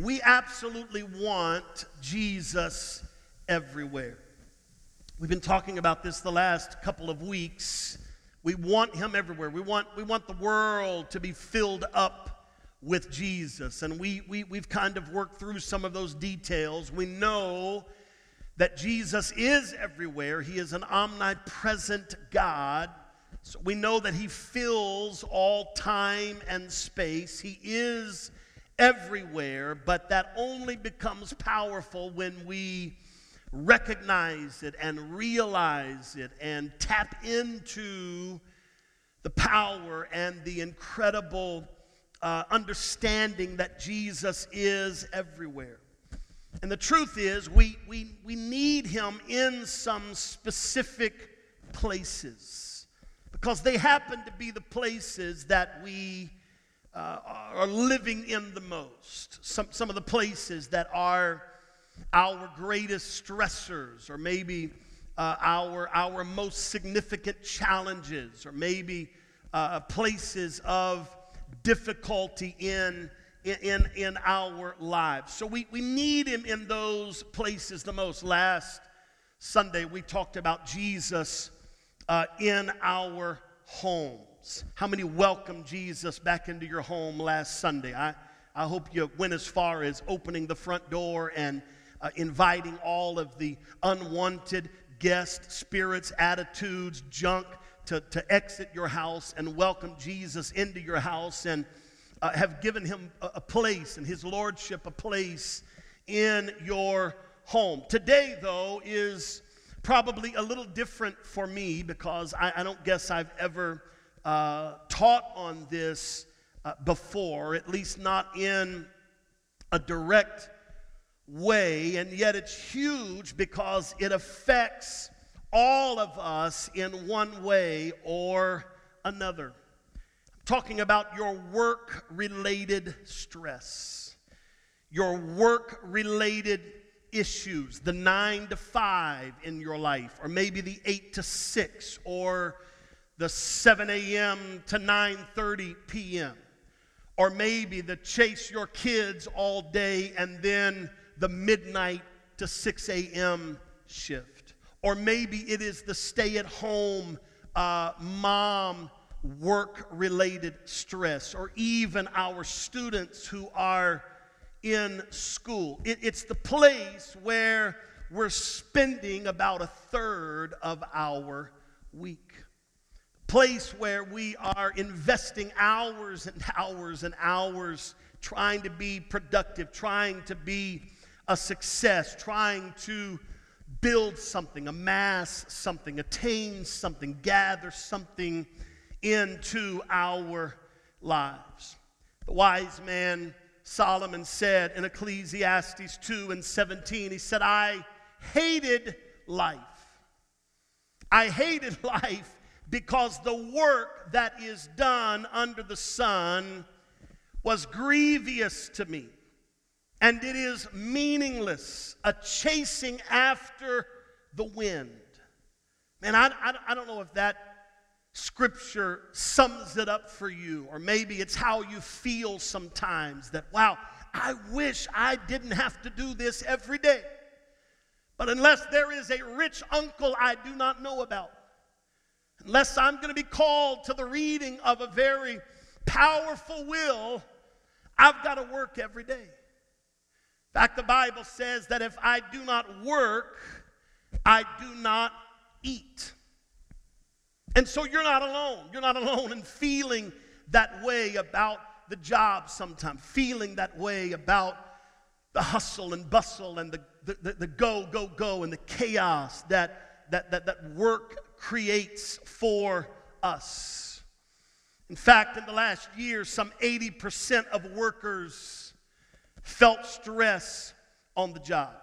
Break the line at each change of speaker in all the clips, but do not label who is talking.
We absolutely want Jesus everywhere. We've been talking about this the last couple of weeks. We want him everywhere. We want the world to be filled up with Jesus. And we've kind of worked through some of those details. We know that Jesus is everywhere. He is an omnipresent God. So we know that he fills all time and space. He is everywhere, but that only becomes powerful when we recognize it and realize it and tap into the power and the incredible understanding that Jesus is everywhere. And the truth is, we need him in some specific places, because they happen to be the places that we are living in the most. Some of the places that are our greatest stressors, or maybe our most significant challenges, or maybe places of difficulty in our lives. So we need him in those places the most. Last Sunday we talked about Jesus in our homes. How many welcomed Jesus back into your home last Sunday? I hope you went as far as opening the front door and inviting all of the unwanted guests, spirits, attitudes, junk to exit your house and welcome Jesus into your house, and have given him a place, and his lordship a place in your home. Today, though, is probably a little different for me, because I don't guess I've ever taught on this before, at least not in a direct way, and yet it's huge because it affects all of us in one way or another. I'm talking about your work-related stress, your work-related issues, the 9 to 5 in your life, or maybe the 8 to 6, or the 7 a.m. to 9:30 p.m., or maybe the chase your kids all day and then the midnight to 6 a.m. shift. Or maybe it is the stay-at-home mom work-related stress, or even our students who are in school. It's the place where we're spending about a third of our week. Place where we are investing hours and hours and hours trying to be productive, trying to be a success, trying to build something, amass something, attain something, gather something into our lives. The wise man Solomon said in Ecclesiastes 2:17, he said, I hated life. I hated life because the work that is done under the sun was grievous to me, and it is meaningless, a chasing after the wind. Man, I don't know if that scripture sums it up for you, or maybe it's how you feel sometimes, that, wow, I wish I didn't have to do this every day. But unless there is a rich uncle I do not know about, unless I'm going to be called to the reading of a very powerful will, I've got to work every day. In fact, the Bible says that if I do not work, I do not eat. And so you're not alone. You're not alone in feeling that way about the job sometimes, feeling that way about the hustle and bustle and the go, and the chaos that work creates for us. In fact, in the last year, some 80% of workers felt stress on the job.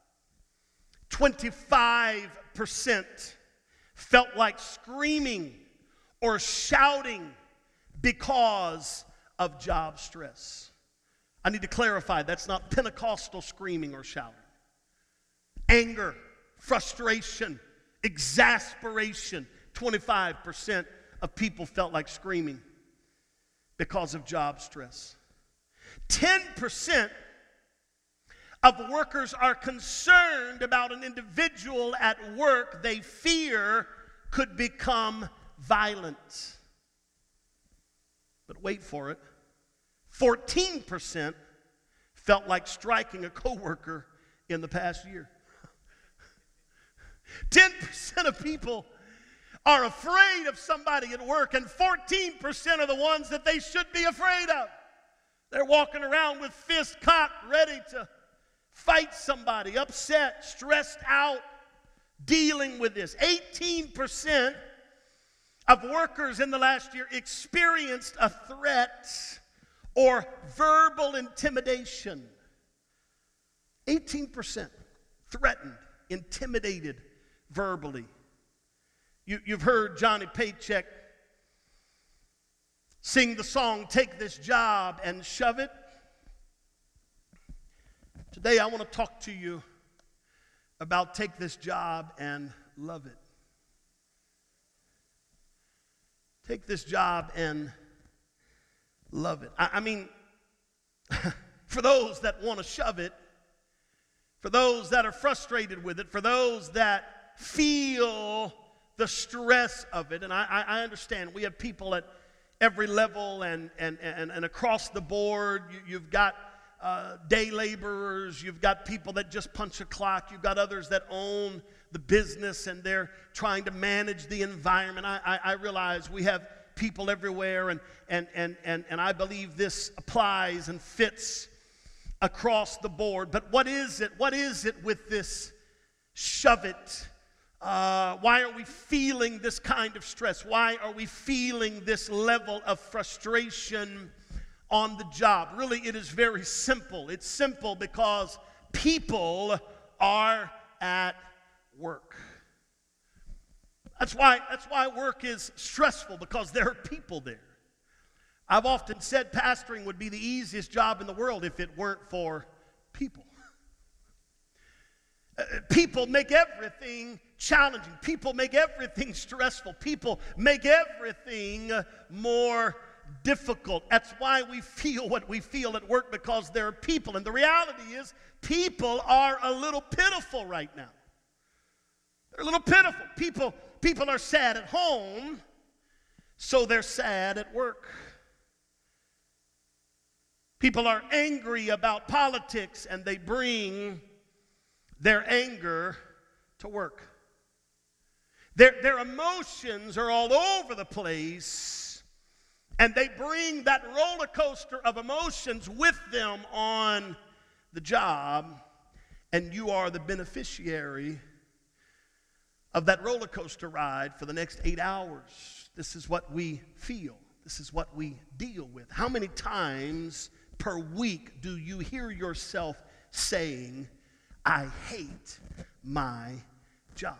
25% felt like screaming or shouting because of job stress. I need to clarify, that's not Pentecostal screaming or shouting. Anger, frustration, exasperation. 25% of people felt like screaming because of job stress. 10% of workers are concerned about an individual at work they fear could become violent. But wait for it, 14% felt like striking a coworker in the past year. 10% of people are afraid of somebody at work, and 14% are the ones that they should be afraid of. They're walking around with fists cocked, ready to fight somebody, upset, stressed out, dealing with this. 18% of workers in the last year experienced a threat or verbal intimidation. 18% threatened, intimidated verbally. You've heard Johnny Paycheck sing the song, "Take This Job and Shove It." Today I want to talk to you about take this job and love it. Take this job and love it. I mean, for those that want to shove it, for those that are frustrated with it, for those that feel the stress of it, and I understand we have people at every level and across the board. You've got day laborers, you've got people that just punch a clock, you've got others that own the business and they're trying to manage the environment. I realize we have people everywhere, and I believe this applies and fits across the board. But what is it? What is it with this shove it? Why are we feeling this kind of stress? Why are we feeling this level of frustration on the job? Really, it is very simple. It's simple because people are at work. That's why work is stressful, because there are people there. I've often said pastoring would be the easiest job in the world if it weren't for people. People make everything challenging. People make everything stressful. People make everything more difficult. That's why we feel what we feel at work, because there are people. And the reality is, people are a little pitiful right now. They're a little pitiful. People are sad at home, so they're sad at work. People are angry about politics, and they bring their anger to work. Their emotions are all over the place, and they bring that roller coaster of emotions with them on the job, and you are the beneficiary of that roller coaster ride for the next 8 hours. This is what we feel. This is what we deal with. How many times per week do you hear yourself saying, "I hate my job"?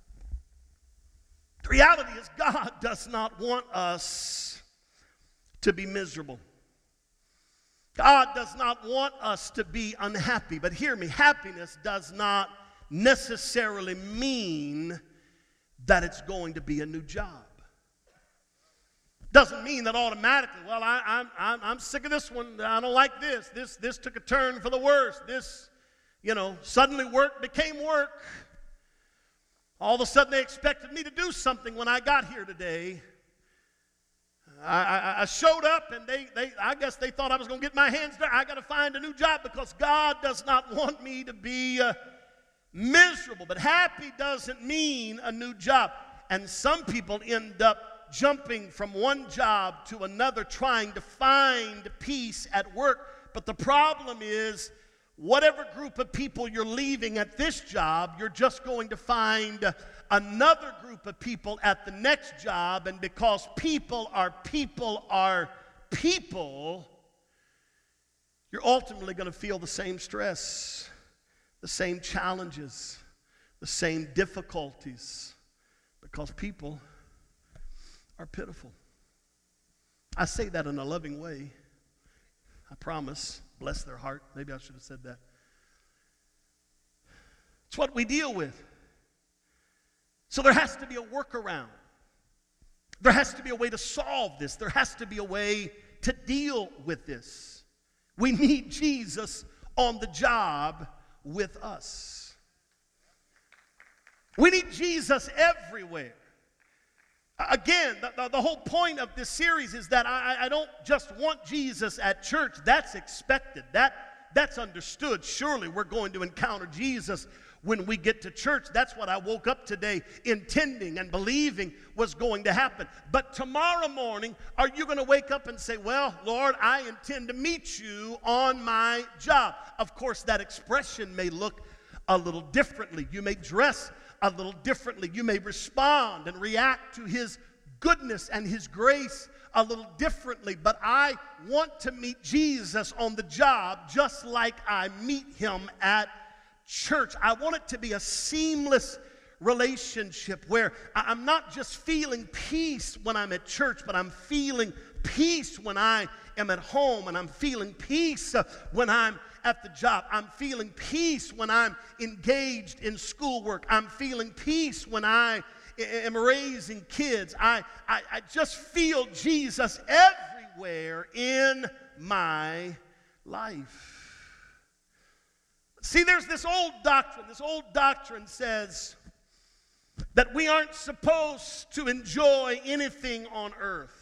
The reality is, God does not want us to be miserable. God does not want us to be unhappy. But hear me, happiness does not necessarily mean that it's going to be a new job. Doesn't mean that automatically, well, I'm sick of this one. I don't like this. This took a turn for the worse. This, suddenly work became work. All of a sudden they expected me to do something when I got here today. I showed up, and I guess they thought I was going to get my hands dirty. I got to find a new job, because God does not want me to be miserable. But happy doesn't mean a new job. And some people end up jumping from one job to another, trying to find peace at work. But the problem is, whatever group of people you're leaving at this job, you're just going to find another group of people at the next job. And because people are people, you're ultimately going to feel the same stress, the same challenges, the same difficulties, because people are pitiful. I say that in a loving way. I promise. Bless their heart. Maybe I should have said that. It's what we deal with. So there has to be a workaround. There has to be a way to solve this. There has to be a way to deal with this. We need Jesus on the job with us. We need Jesus everywhere. Again, the whole point of this series is that I don't just want Jesus at church. That's expected. That's understood. Surely we're going to encounter Jesus when we get to church. That's what I woke up today intending and believing was going to happen. But tomorrow morning, are you going to wake up and say, well, Lord, I intend to meet you on my job? Of course, that expression may look a little differently. You may dress a little differently. You may respond and react to his goodness and his grace a little differently. But I want to meet Jesus on the job just like I meet him at church. I want it to be a seamless relationship where I'm not just feeling peace when I'm at church, but I'm feeling peace when I am at home, and I'm feeling peace when I'm at the job. I'm feeling peace when I'm engaged in schoolwork. I'm feeling peace when I am raising kids. I just feel Jesus everywhere in my life. See, there's this old doctrine. This old doctrine says that we aren't supposed to enjoy anything on earth.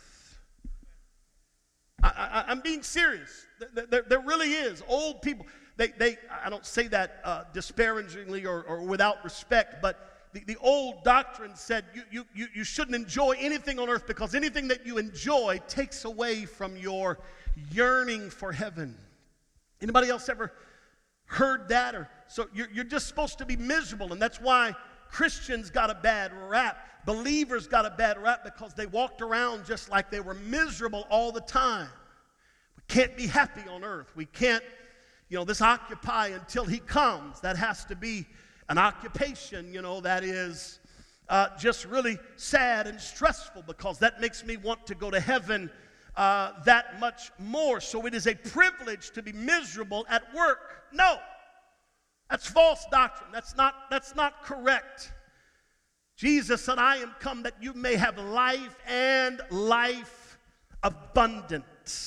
I'm being serious. There really is. Old people, I don't say that disparagingly or without respect, but the old doctrine said you shouldn't enjoy anything on earth, because anything that you enjoy takes away from your yearning for heaven. Anybody else ever heard that? Or so you're just supposed to be miserable, and that's why Christians got a bad rap. Believers got a bad rap because they walked around just like they were miserable all the time. We can't be happy on earth. We can't, this occupy until he comes. That has to be an occupation, that is just really sad and stressful, because that makes me want to go to heaven that much more. So it is a privilege to be miserable at work. No, that's false doctrine. That's not correct. Jesus said, I am come that you may have life and life abundant.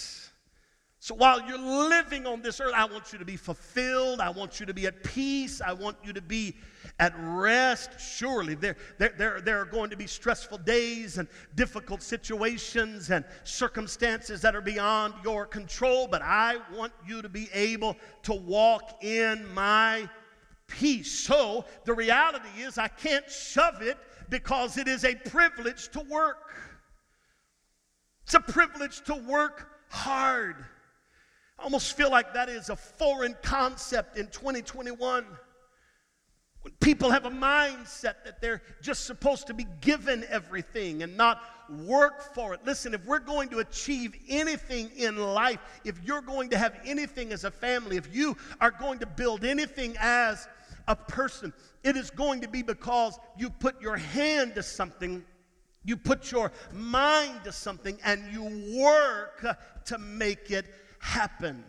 So while you're living on this earth, I want you to be fulfilled. I want you to be at peace. I want you to be at rest. Surely there are going to be stressful days and difficult situations and circumstances that are beyond your control, but I want you to be able to walk in my peace. So the reality is I can't shove it, because it is a privilege to work. It's a privilege to work hard. I almost feel like that is a foreign concept in 2021. When people have a mindset that they're just supposed to be given everything and not work for it. Listen, if we're going to achieve anything in life, if you're going to have anything as a family, if you are going to build anything as a person, it is going to be because you put your hand to something, you put your mind to something, and you work to make it happen.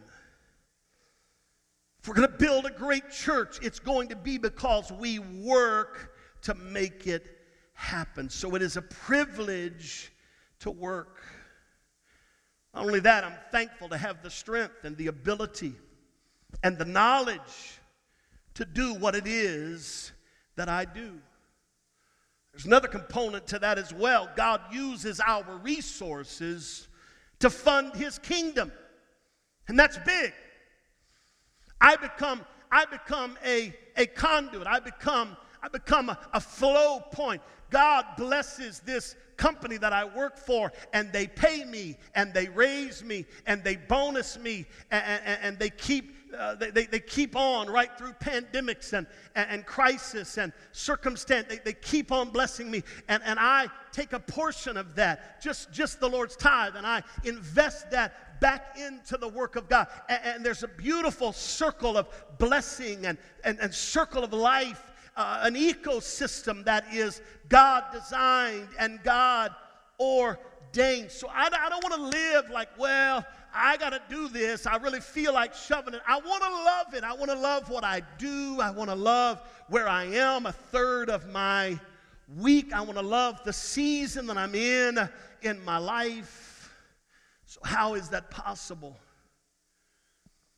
If we're going to build a great church, it's going to be because we work to make it happen. So it is a privilege to work. Not only that, I'm thankful to have the strength and the ability and the knowledge to do what it is that I do. There's another component to that as well. God uses our resources to fund his kingdom. And that's big. I become a conduit. I become a flow point. God blesses this company that I work for, and they pay me, and they raise me, and they bonus me, and they keep on right through pandemics and crisis and circumstance. They keep on blessing me, and I take a portion of that, just the Lord's tithe, and I invest that back into the work of God. And there's a beautiful circle of blessing and circle of life, an ecosystem that is God designed and God ordained. So I don't want to live like, well, I got to do this. I really feel like shoving it. I want to love it. I want to love what I do. I want to love where I am a third of my week. I want to love the season that I'm in my life. So how is that possible?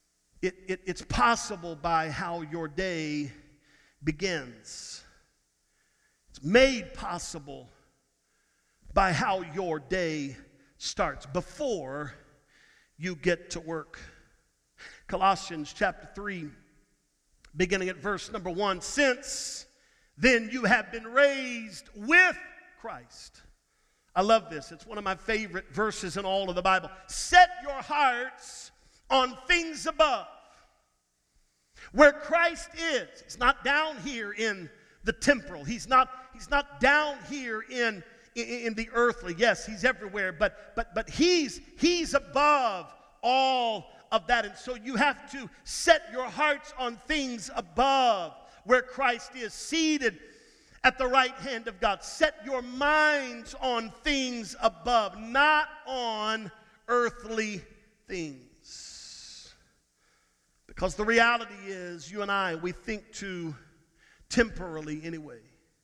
It's possible by how your day begins. It's made possible by how your day starts, before you get to work. Colossians chapter 3, beginning at verse number 1. Since then you have been raised with Christ. I love this. It's one of my favorite verses in all of the Bible. Set your hearts on things above, where Christ is. He's not down here in the temporal. He's not down here in the earthly. Yes, he's everywhere, but he's above all of that. And so you have to set your hearts on things above, where Christ is seated at the right hand of God. Set your minds on things above, not on earthly things. Because the reality is, you and I, we think too temporally anyway.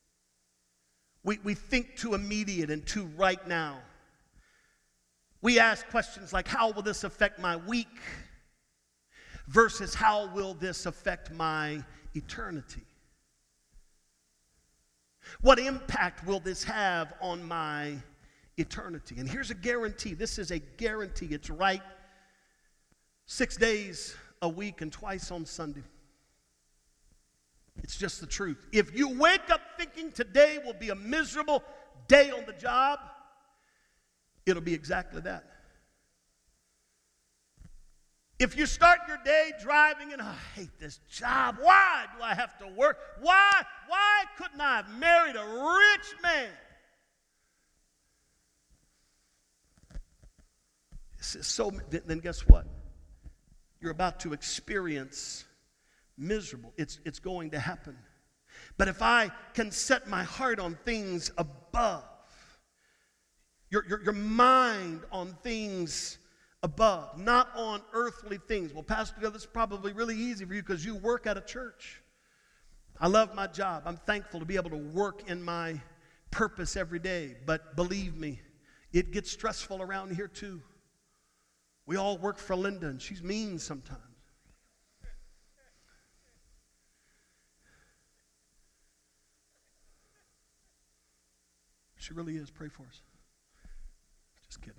We think too immediate and too right now. We ask questions like, how will this affect my week? Versus, how will this affect my eternity? What impact will this have on my eternity? And here's a guarantee. This is a guarantee. It's right 6 days a week and twice on Sunday. It's just the truth. If you wake up thinking today will be a miserable day on the job, it'll be exactly that. If you start your day driving and, I hate this job. Why do I have to work? Why couldn't I have married a rich man? Then guess what? You're about to experience miserable. It's going to happen. But if I can set my heart on things above, your mind on things above, not on earthly things. Well, Pastor, that's probably really easy for you because you work at a church. I love my job. I'm thankful to be able to work in my purpose every day. But believe me, it gets stressful around here too. We all work for Linda, and she's mean sometimes. She really is. Pray for us. Just kidding.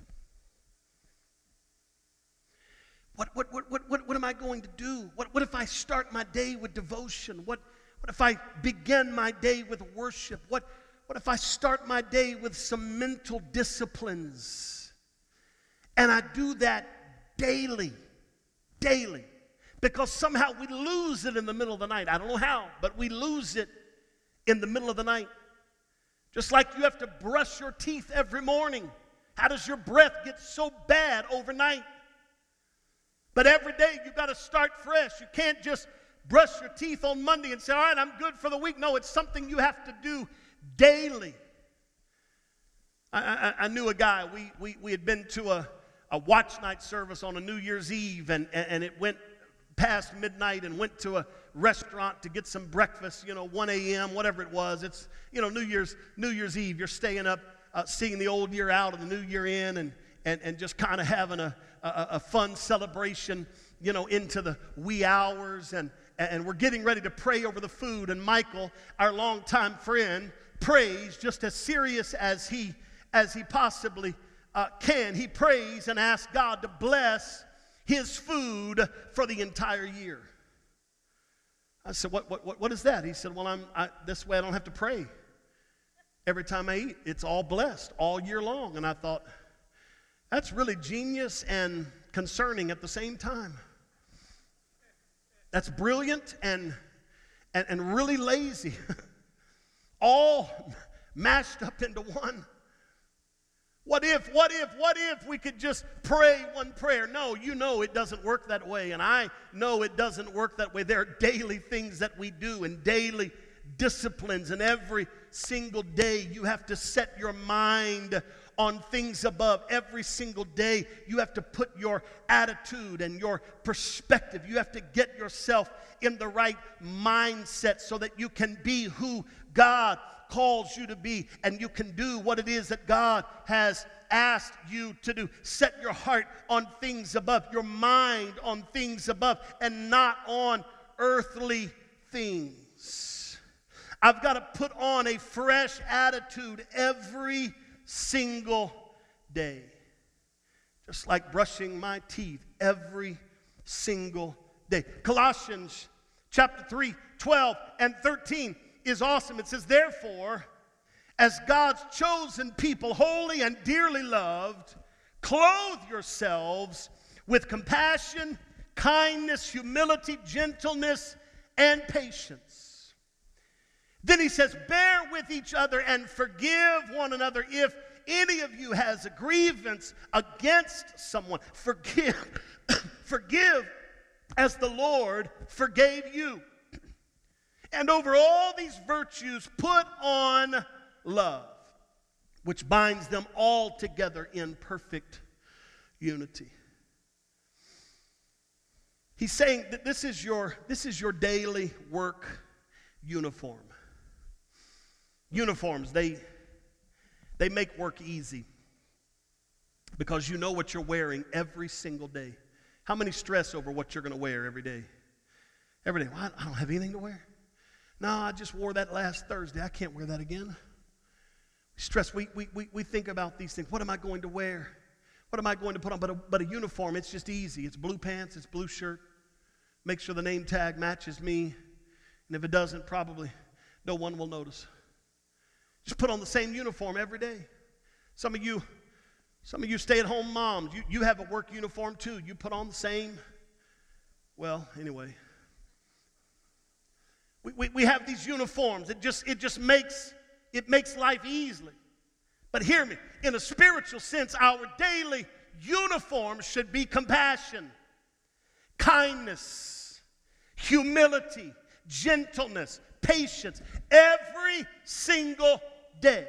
What am I going to do? What if I start my day with devotion? What if I begin my day with worship? What if I start my day with some mental disciplines? And I do that daily. Because somehow we lose it in the middle of the night. I don't know how, but we lose it in the middle of the night. Just like you have to brush your teeth every morning. How does your breath get so bad overnight? But every day you've got to start fresh. You can't just brush your teeth on Monday and say, all right, I'm good for the week. No, it's something you have to do daily. I knew a guy. We had been to a watch night service on a New Year's Eve, and it went past midnight, and went to a restaurant to get some breakfast, 1 a.m., whatever it was. It's, New Year's Eve. You're staying up, seeing the old year out and the new year in, and just kind of having a fun celebration, into the wee hours, and we're getting ready to pray over the food, and Michael, our longtime friend, prays just as serious as he possibly can. He prays and asks God to bless his food for the entire year. I said, what is that? He said, well, this way I don't have to pray every time I eat. It's all blessed all year long. And I thought, that's really genius and concerning at the same time. That's brilliant and really lazy. All mashed up into one. What if we could just pray one prayer? No, it doesn't work that way, and I know it doesn't work that way. There are daily things that we do and daily disciplines, and every single day you have to set your mind on things above. Every single day you have to put your attitude and your perspective. You have to get yourself in the right mindset so that you can be who God calls you to be, and you can do what it is that God has asked you to do. Set your heart on things above, your mind on things above, and not on earthly things. I've got to put on a fresh attitude every single day. Just like brushing my teeth every single day. Colossians chapter 3, 12 and 13 is awesome. It says, therefore, as God's chosen people, holy and dearly loved, clothe yourselves with compassion, kindness, humility, gentleness, and patience. Then he says, bear with each other and forgive one another if any of you has a grievance against someone. Forgive. Forgive as the Lord forgave you. And over all these virtues, put on love, which binds them all together in perfect unity. He's saying that this is your daily work uniform. Uniforms, they make work easy because you know what you're wearing every single day. How many stress over what you're going to wear every day? Every day. Well, I don't have anything to wear. No, I just wore that last Thursday. I can't wear that again. Stress. We think about these things. What am I going to wear? What am I going to put on? But a uniform, it's just easy. It's blue pants, it's blue shirt. Make sure the name tag matches me. And if it doesn't, probably no one will notice. Just put on the same uniform every day. Some of you stay-at-home moms, you have a work uniform too. You put on the same. Well, anyway. We have these uniforms. It just makes life easily. But hear me, in a spiritual sense, our daily uniform should be compassion, kindness, humility, gentleness, patience, every single day.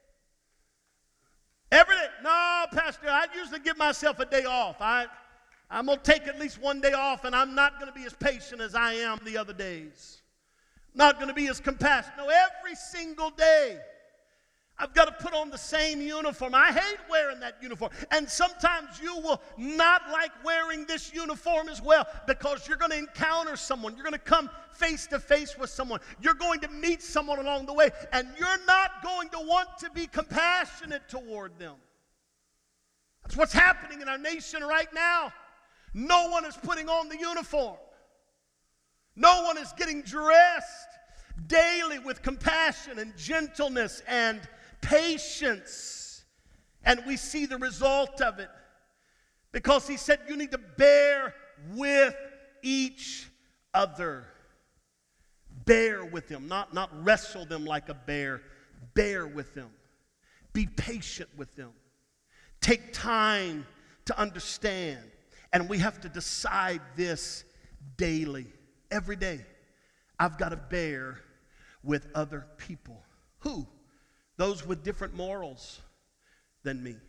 Every day. No, Pastor, I usually give myself a day off. I'm going to take at least one day off, and I'm not going to be as patient as I am the other days. Not going to be as compassionate. No, every single day, I've got to put on the same uniform. I hate wearing that uniform. And sometimes you will not like wearing this uniform as well because you're going to encounter someone. You're going to come face to face with someone. You're going to meet someone along the way, and you're not going to want to be compassionate toward them. That's what's happening in our nation right now. No one is putting on the uniform. No one is getting dressed daily with compassion and gentleness and patience. And we see the result of it. Because he said you need to bear with each other. Bear with them, not wrestle them like a bear. Bear with them. Be patient with them. Take time to understand. And we have to decide this daily. Every day, I've got to bear with other people. Who? Those with different morals than me.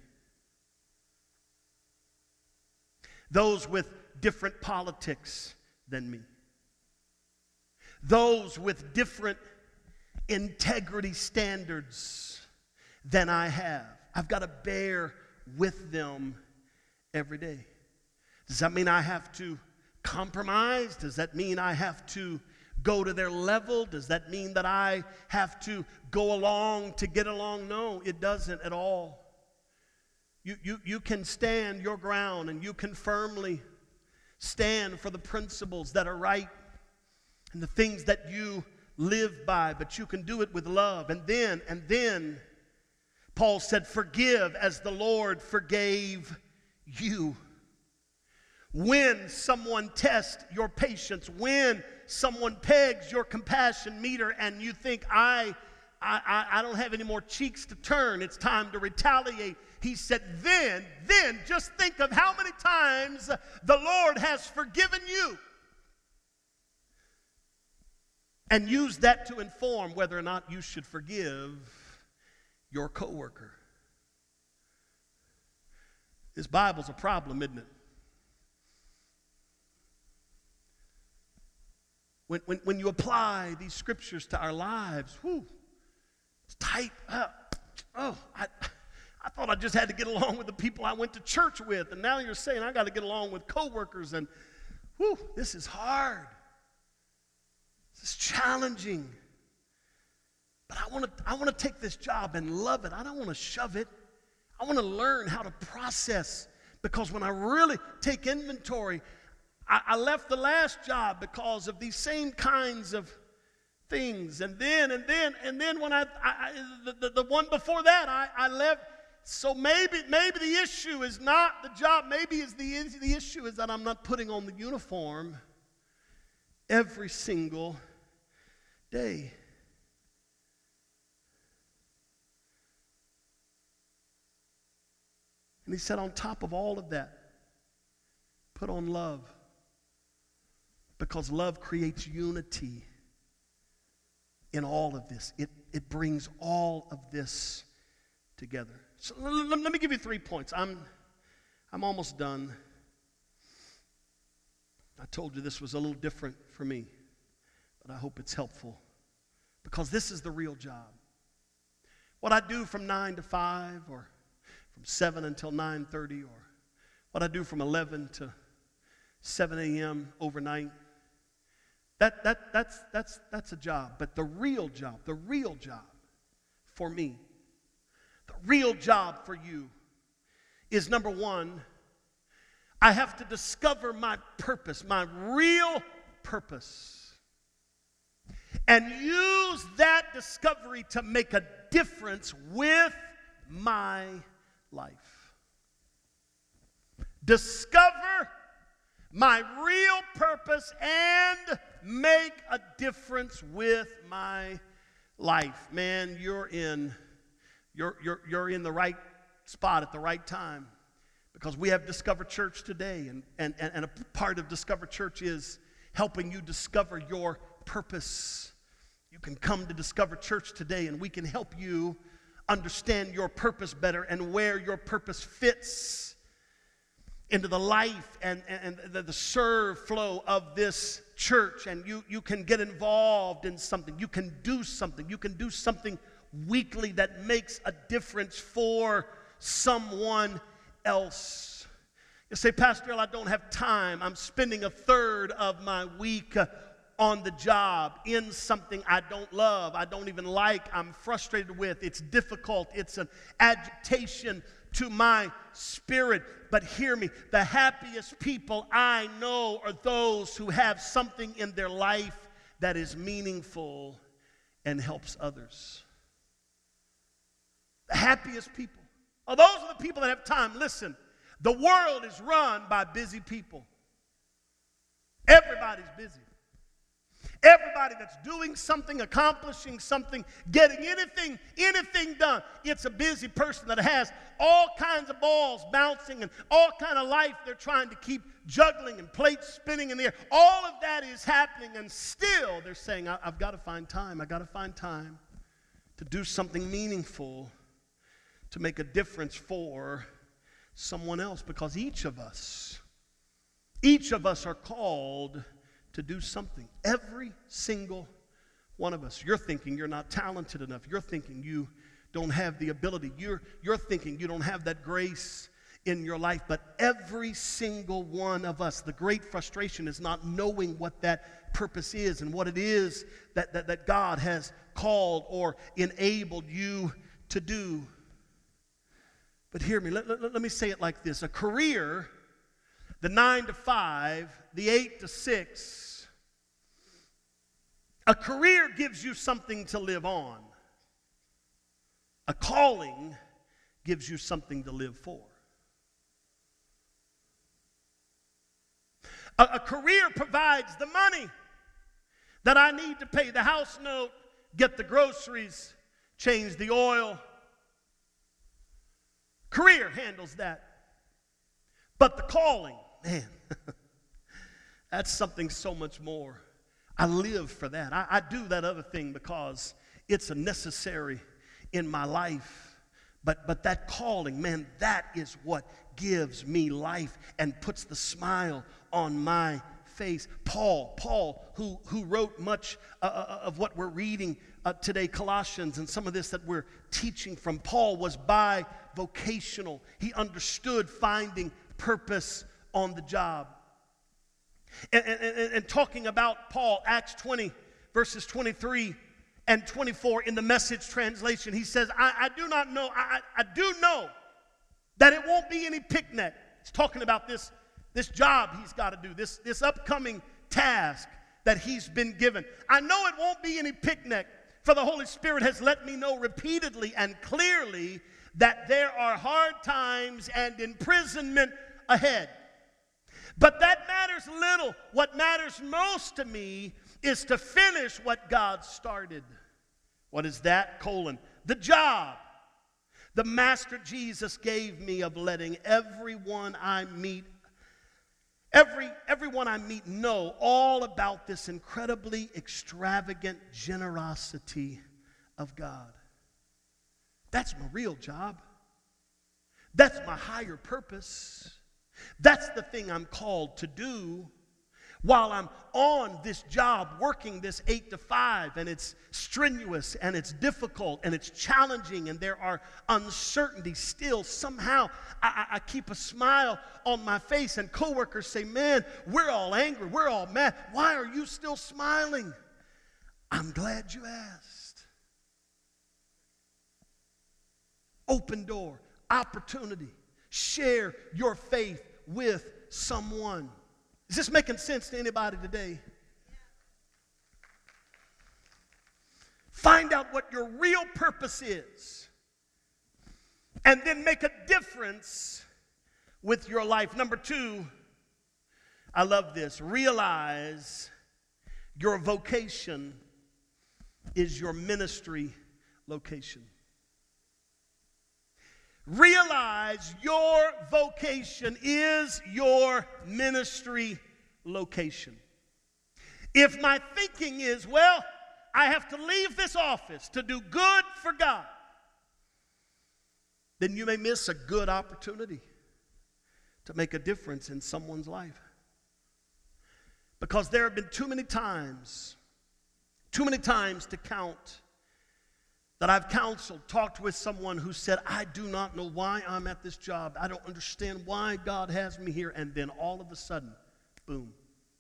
Those with different politics than me. Those with different integrity standards than I have. I've got to bear with them every day. Does that mean I have to compromise? Does that mean I have to go to their level? Does that mean that I have to go along to get along? No, it doesn't at all. You can stand your ground and you can firmly stand for the principles that are right and the things that you live by, but you can do it with love. And then Paul said, forgive as the Lord forgave you. When someone tests your patience, when someone pegs your compassion meter and you think, I don't have any more cheeks to turn, it's time to retaliate. He said, then just think of how many times the Lord has forgiven you. And use that to inform whether or not you should forgive your coworker. This Bible's a problem, isn't it? When you apply these scriptures to our lives, it's tight up. Oh, I thought I just had to get along with the people I went to church with, and now you're saying I got to get along with coworkers, and whew, this is hard. This is challenging. But I want to take this job and love it. I don't want to shove it. I want to learn how to process, because when I really take inventory, I left the last job because of these same kinds of things. And then when the one before that, I left. So maybe the issue is not the job. Maybe the issue is that I'm not putting on the uniform every single day. And he said, on top of all of that, put on love. Because love creates unity in all of this. It brings all of this together. So let me give you 3 points. I'm almost done. I told you this was a little different for me, but I hope it's helpful, because this is the real job. What I do from 9 to 5, or from 7 until 9:30, or what I do from 11 to 7 a.m. overnight, that's a job. But the real job for me, the real job for you is, number one, I have to discover my purpose, my real purpose, and use that discovery to make a difference with my life. Discover my real purpose and make a difference with my life. Man, you're in the right spot at the right time, because we have Discover Church today, and a part of Discover Church is helping you discover your purpose. You can come to Discover Church today, and we can help you understand your purpose better and where your purpose fits into the life and the serve flow of this church. And you can get involved in something. You can do something. You can do something weekly that makes a difference for someone else. You say, Pastor Earl, I don't have time. I'm spending a third of my week on the job in something I don't love, I don't even like, I'm frustrated with. It's difficult. It's an agitation to my spirit. But hear me, the happiest people I know are those who have something in their life that is meaningful and helps others. The happiest people are those are the people that have time. Listen, the world is run by busy people. Everybody's busy. Everybody that's doing something, accomplishing something, getting anything done, it's a busy person that has all kinds of balls bouncing and all kind of life they're trying to keep juggling and plates spinning in the air. All of that is happening, and still they're saying, I've got to find time. I've got to find time to do something meaningful, to make a difference for someone else, because each of us are called to do something. Every single one of us. You're thinking you're not talented enough. You're thinking you don't have the ability. You're thinking you don't have that grace in your life. But every single one of us, the great frustration is not knowing what that purpose is and what it is that God has called or enabled you to do. But hear me, let me say it like this. A career, the 9 to 5, the 8 to 6, a career gives you something to live on. A calling gives you something to live for. A career provides the money that I need to pay the house note, get the groceries, change the oil. Career handles that. But the calling, man, that's something so much more. I live for that. I do that other thing because it's a necessary in my life. But that calling, man, that is what gives me life and puts the smile on my face. Paul, who wrote much of what we're reading today, Colossians, and some of this that we're teaching from. Paul was bivocational. He understood finding purpose on the job. And talking about Paul, Acts 20, verses 23 and 24 in the Message translation, he says, I do know that it won't be any picnic. He's talking about this job he's got to do, this upcoming task that he's been given. I know it won't be any picnic, for the Holy Spirit has let me know repeatedly and clearly that there are hard times and imprisonment ahead. But that matters little. What matters most to me is to finish what God started. What is that? The job the Master Jesus gave me of letting everyone I meet know all about this incredibly extravagant generosity of God. That's my real job. That's my higher purpose. That's the thing I'm called to do while I'm on this job, working this 8 to 5, and it's strenuous, and it's difficult, and it's challenging, and there are uncertainties still. Somehow, I keep a smile on my face, and coworkers say, man, we're all angry, we're all mad. Why are you still smiling? I'm glad you asked. Open door, opportunity. Share your faith with someone. Is this making sense to anybody today? Find out what your real purpose is, and then make a difference with your life. Number 2, I love this. Realize your vocation is your ministry location. Realize your vocation is your ministry location. If my thinking is, well, I have to leave this office to do good for God, then you may miss a good opportunity to make a difference in someone's life. Because there have been too many times to count, that I've counseled, talked with someone who said, I do not know why I'm at this job. I don't understand why God has me here. And then all of a sudden, boom.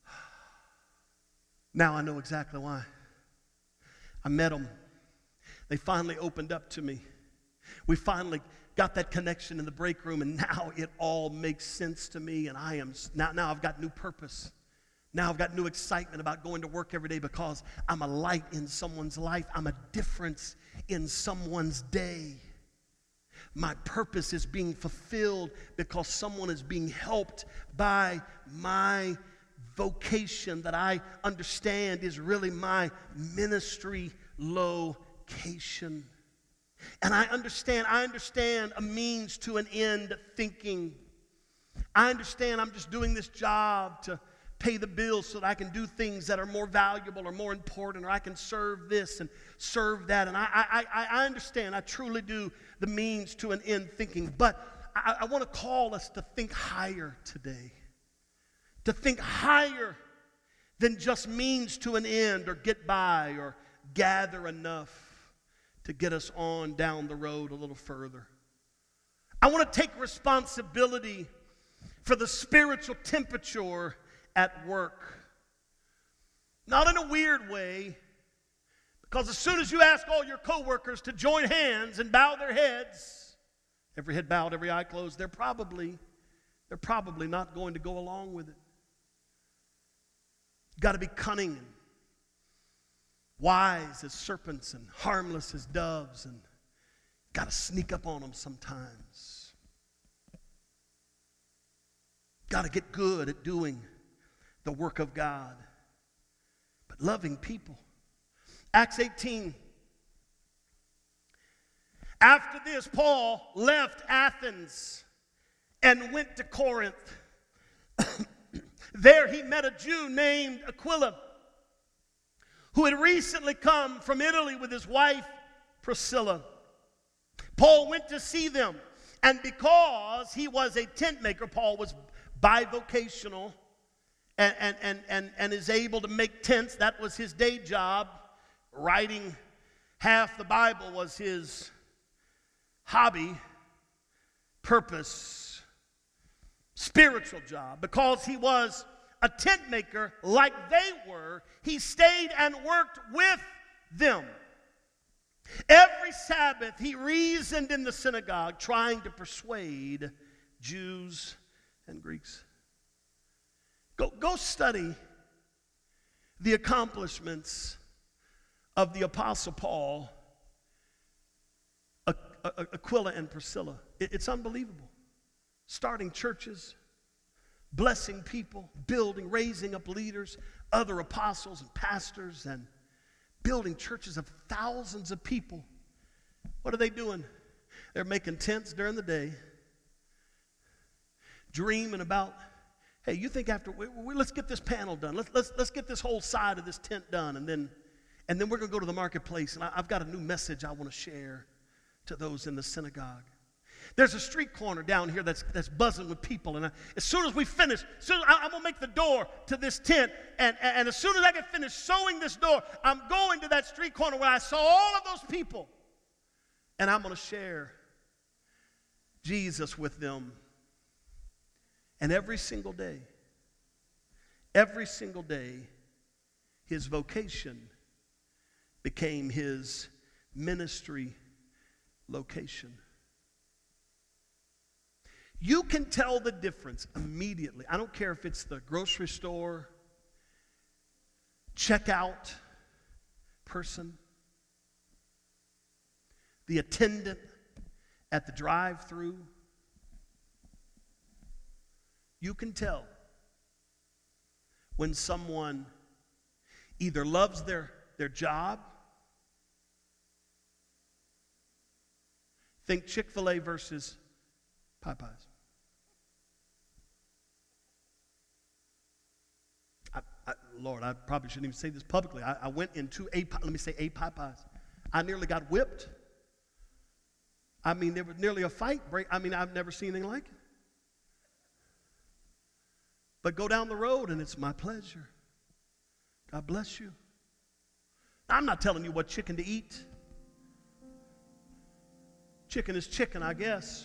Now I know exactly why. I met them. They finally opened up to me. We finally got that connection in the break room, and now it all makes sense to me. And now I've got new purpose. Now I've got new excitement about going to work every day because I'm a light in someone's life. I'm a difference in someone's day. My purpose is being fulfilled because someone is being helped by my vocation that I understand is really my ministry location. And I understand a means to an end thinking. I understand I'm just doing this job to pay the bills so that I can do things that are more valuable or more important, or I can serve this and serve that. And I understand, I truly do, the means to an end thinking. But I want to call us to think higher today. To think higher than just means to an end, or get by, or gather enough to get us on down the road a little further. I want to take responsibility for the spiritual temperature at work. Not in a weird way, because as soon as you ask all your coworkers to join hands and bow their heads, every head bowed, every eye closed, they're probably not going to go along with it. You've got to be cunning and wise as serpents and harmless as doves, and got to sneak up on them sometimes. Got to get good at doing the work of God, but loving people. Acts 18. After this, Paul left Athens and went to Corinth. There he met a Jew named Aquila, who had recently come from Italy with his wife Priscilla. Paul went to see them, and because he was a tent maker, Paul was bivocational, and is able to make tents. That was his day job. Writing half the Bible was his hobby, purpose, spiritual job. Because he was a tent maker like they were, he stayed and worked with them. Every Sabbath, he reasoned in the synagogue, trying to persuade Jews and Greeks. Go study the accomplishments of the Apostle Paul, Aquila and Priscilla. It's unbelievable. Starting churches, blessing people, building, raising up leaders, other apostles and pastors, and building churches of thousands of people. What are they doing? They're making tents during the day, dreaming about, hey, you think after, let's get this panel done. Let's get this whole side of this tent done, and then we're going to go to the marketplace, and I've got a new message I want to share to those in the synagogue. There's a street corner down here that's buzzing with people, and as soon as we finish, I'm going to make the door to this tent, and as soon as I get finished sewing this door, I'm going to that street corner where I saw all of those people, and I'm going to share Jesus with them. And every single day, his vocation became his ministry location. You can tell the difference immediately. I don't care if it's the grocery store, checkout person, the attendant at the drive-thru. You can tell when someone either loves their job. Think Chick-fil-A versus Popeyes. Lord, I probably shouldn't even say this publicly. I went into a Popeyes. I nearly got whipped. I mean, there was nearly a fight break. I mean, I've never seen anything like it. But go down the road and it's my pleasure. God bless you. I'm not telling you what chicken to eat. Chicken is chicken, I guess.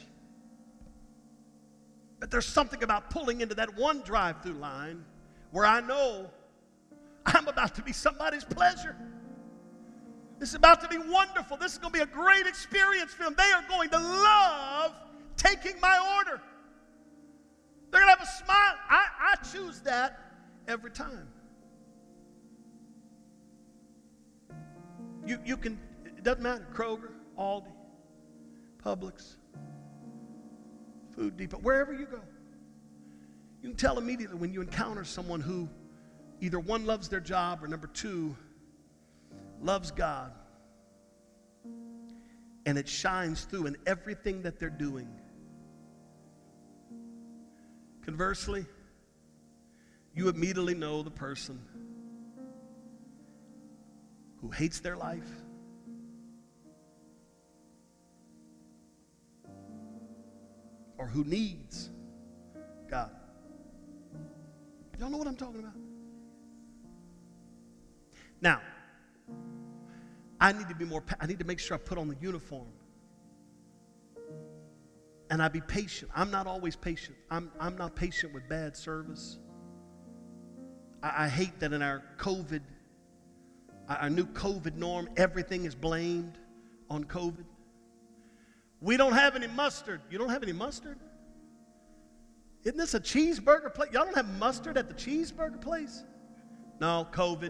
But there's something about pulling into that one drive-through line where I know I'm about to be somebody's pleasure. This is about to be wonderful. This is going to be a great experience for them. They are going to love taking my order. They're going to have a smile. I choose that every time. You can, it doesn't matter, Kroger, Aldi, Publix, Food Depot, wherever you go. You can tell immediately when you encounter someone who either one loves their job or number two loves God. And it shines through in everything that they're doing. Conversely, you immediately know the person who hates their life, or who needs God. Y'all know what I'm talking about? Now, I need to make sure I put on the uniform. And I be patient. I'm not always patient. I'm not patient with bad service. I hate that in our new COVID norm, everything is blamed on COVID. We don't have any mustard. You don't have any mustard? Isn't this a cheeseburger place? Y'all don't have mustard at the cheeseburger place? No, COVID.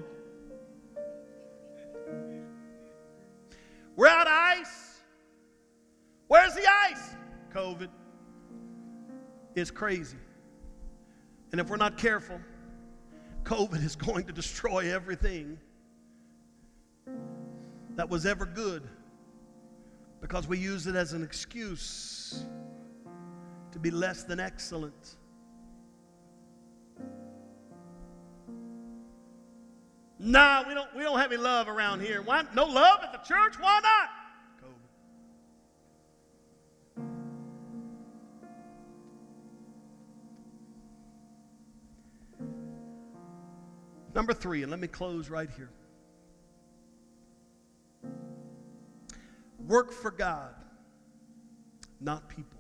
We're out of ice. Where's the ice? COVID. It's crazy. And if we're not careful, COVID is going to destroy everything that was ever good because we use it as an excuse to be less than excellent. Nah, we don't have any love around here. Why? No love at the church? Why not? COVID. Number 3, and let me close right here. Work for God, not people.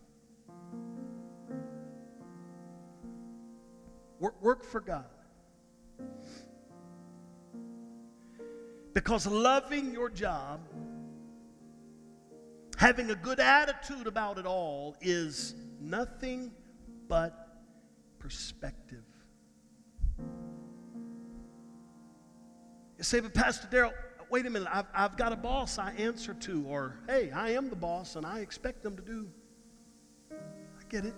Work for God. Because loving your job, having a good attitude about it all, is nothing but perspective. You say, but Pastor Darrell, wait a minute, I've got a boss I answer to, or hey, I am the boss and I expect them to do. I get it.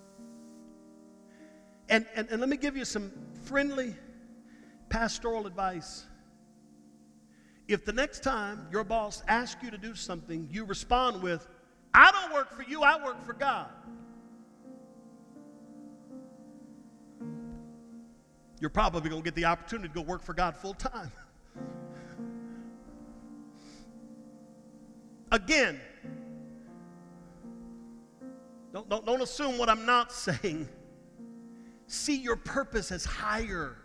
And let me give you some friendly pastoral advice. If the next time your boss asks you to do something, you respond with, I don't work for you, I work for God. You're probably going to get the opportunity to go work for God full time. Again, don't assume what I'm not saying. See your purpose as higher.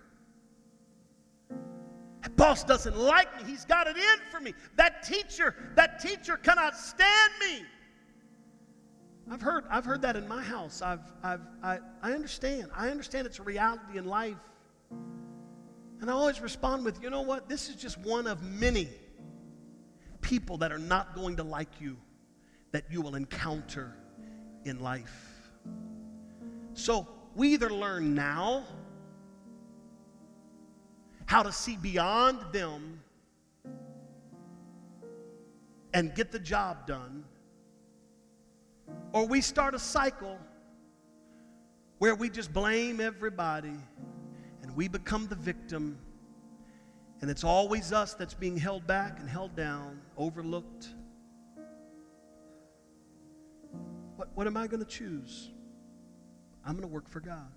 That boss doesn't like me. He's got it in for me. That teacher cannot stand me. I've heard that in my house. I understand. I understand it's a reality in life. And I always respond with, you know what? This is just one of many people that are not going to like you, that you will encounter in life. So we either learn now how to see beyond them and get the job done, or we start a cycle where we just blame everybody and we become the victim, and it's always us that's being held back and held down, overlooked. What am I going to choose? I'm going to work for God.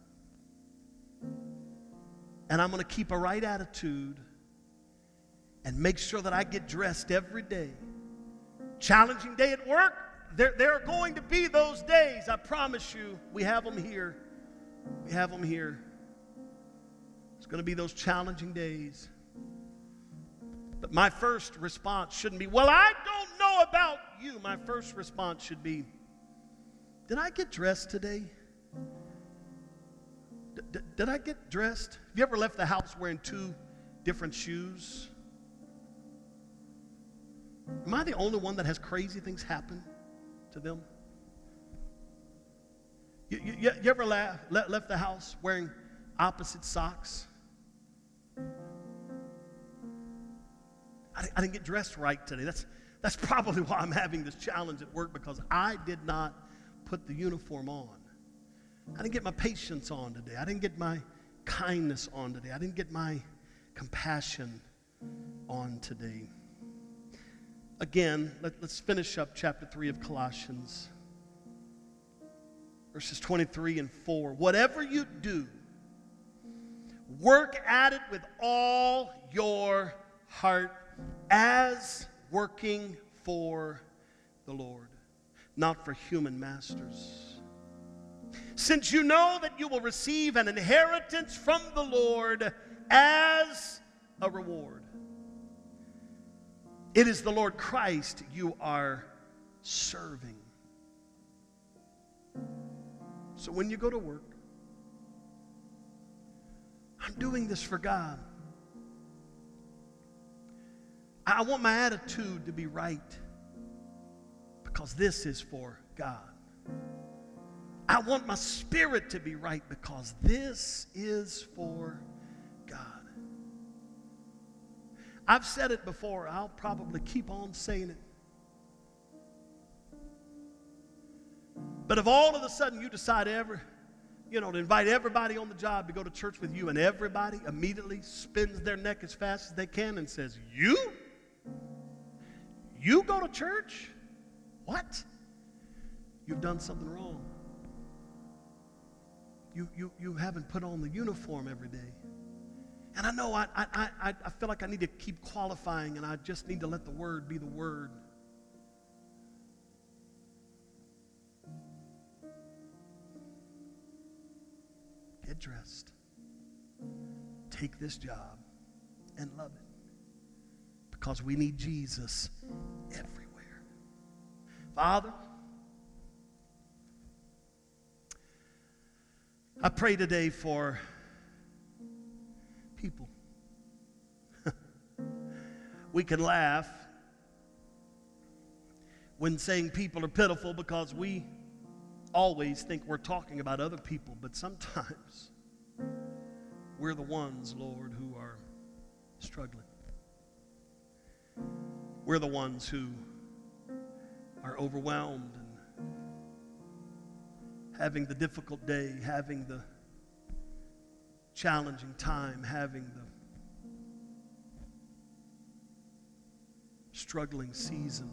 And I'm going to keep a right attitude and make sure that I get dressed every day. Challenging day at work, there are going to be those days. I promise you, we have them here. We have them here. It's going to be those challenging days. But my first response shouldn't be, well, I don't know about you. My first response should be, did I get dressed today? Did I get dressed? Have you ever left the house wearing 2 different shoes? Am I the only one that has crazy things happen to them? You ever left the house wearing opposite socks? I didn't get dressed right today. That's probably why I'm having this challenge at work, because I did not put the uniform on. I didn't get my patience on today. I didn't get my kindness on today. I didn't get my compassion on today. Again, let's finish up chapter 3 of Colossians, verses 23 and 4. Whatever you do, work at it with all your heart, as working for the Lord, not for human masters. Since you know that you will receive an inheritance from the Lord as a reward. It is the Lord Christ you are serving. So when you go to work, I'm doing this for God. I want my attitude to be right, because this is for God. I want my spirit to be right, because this is for God. I've said it before. I'll probably keep on saying it. But if all of a sudden you decide to invite everybody on the job to go to church with you, and everybody immediately spins their neck as fast as they can and says, You go to church? What? You've done something wrong. You haven't put on the uniform every day. And I know I feel like I need to keep qualifying, and I just need to let the word be the word. Get dressed. Take this job. and love it. Because we need Jesus everywhere. Father, I pray today for people. We can laugh when saying people are pitiful because we always think we're talking about other people, but sometimes we're the ones, Lord, who are struggling. We're the ones who are overwhelmed and having the difficult day, having the challenging time, having the struggling season.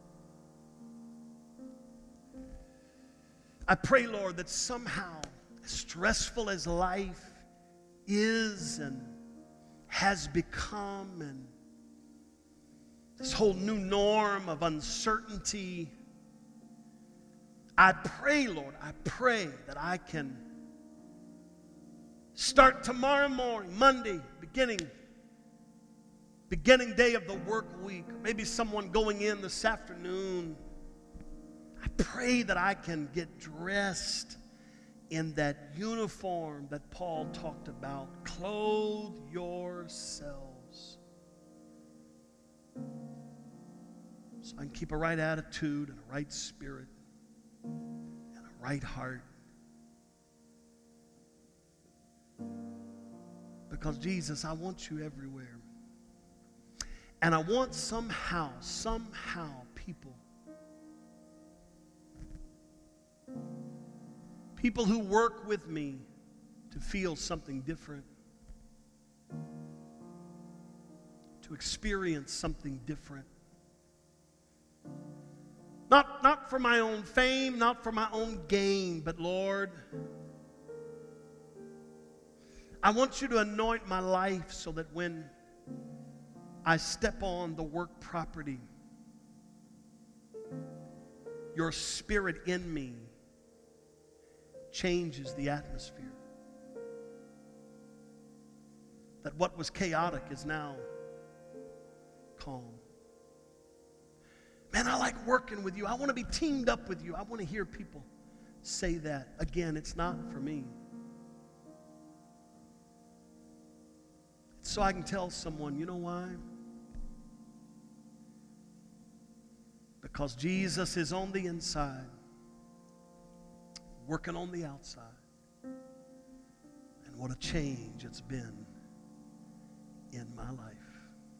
I pray, Lord, that somehow, as stressful as life is and has become, and this whole new norm of uncertainty, I pray, Lord, I pray that I can start tomorrow morning, Monday, beginning day of the work week, maybe someone going in this afternoon. I pray that I can get dressed in that uniform that Paul talked about. Clothe yourselves. So I can keep a right attitude and a right spirit and a right heart. Because Jesus, I want you everywhere. And I want somehow people who work with me to feel something different, to experience something different. Not for my own fame, not for my own gain, but Lord, I want you to anoint my life so that when I step on the work property, your spirit in me changes the atmosphere. That what was chaotic is now calm. Man, I like working with you. I want to be teamed up with you. I want to hear people say that. Again, it's not for me. It's so I can tell someone, you know why? Because Jesus is on the inside, working on the outside. And what a change it's been in my life.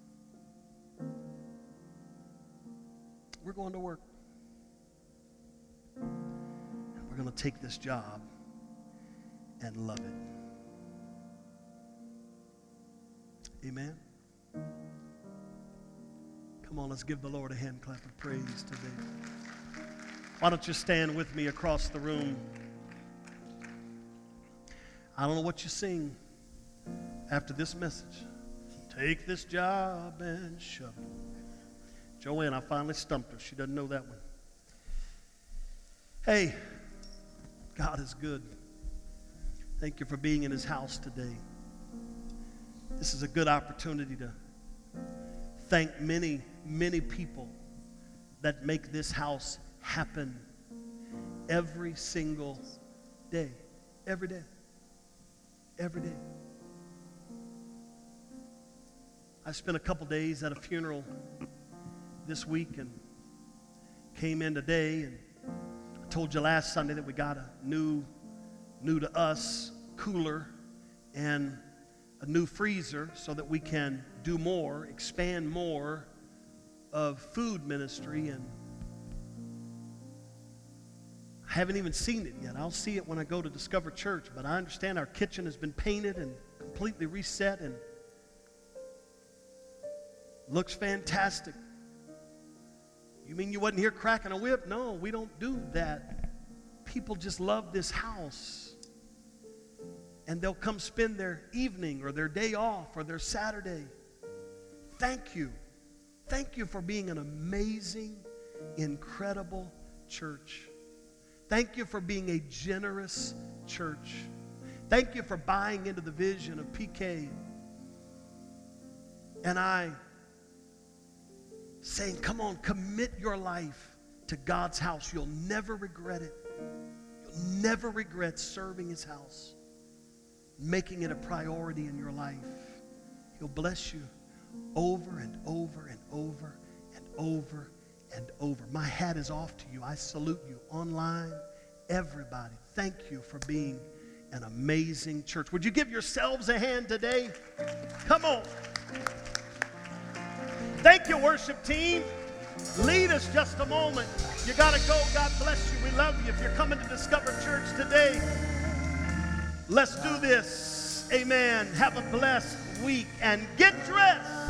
We're going to work. And we're going to take this job and love it. Amen. Come on, let's give the Lord a hand clap of praise today. Why don't you stand with me across the room? I don't know what you sing after this message. Take this job and shove it. Joanne, I finally stumped her. She doesn't know that one. Hey, God is good. Thank you for being in his house today. This is a good opportunity to thank many, many people that make this house happen every single day. Every day. Every day. I spent a couple days at a funeral this week and came in today, and I told you last Sunday that we got a new to us cooler and a new freezer so that we can do more, expand more of food ministry. And I haven't even seen it yet. I'll see it when I go to Discover Church, but I understand our kitchen has been painted and completely reset and looks fantastic. You mean you wasn't here cracking a whip? No, we don't do that. People just love this house. And they'll come spend their evening or their day off or their Saturday. Thank you. Thank you for being an amazing, incredible church. Thank you for being a generous church. Thank you for buying into the vision of PK. and I saying, come on, commit your life to God's house. You'll never regret it. You'll never regret serving his house, making it a priority in your life. He'll bless you over and over and over and over and over. My hat is off to you. I salute you online, everybody. Thank you for being an amazing church. Would you give yourselves a hand today? Come on. Thank you, worship team. Lead us just a moment. You got to go. God bless you. We love you. If you're coming to Discover Church today, let's do this. Amen. Have a blessed week and get dressed.